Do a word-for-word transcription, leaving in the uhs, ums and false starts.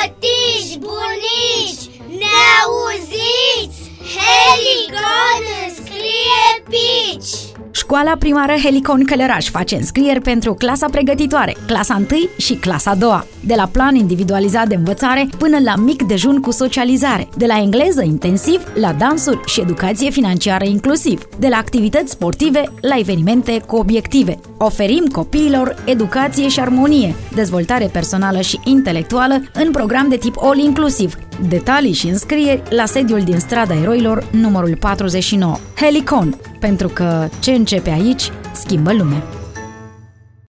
Tătiși, bunici, ne-auziți? Helicon înscrie pici! Școala primară Helicon Călăraș face înscrieri pentru clasa pregătitoare, clasa întâi și clasa a doua. De la plan individualizat de învățare până la mic dejun cu socializare, de la engleză intensiv la dansuri și educație financiară inclusiv, de la activități sportive la evenimente cu obiective. Oferim copiilor educație și armonie, dezvoltare personală și intelectuală în program de tip all-inclusiv. Detalii și înscrieri la sediul din Strada Eroilor, numărul patruzeci și nouă. Helicon, pentru că ce începe aici, schimbă lumea.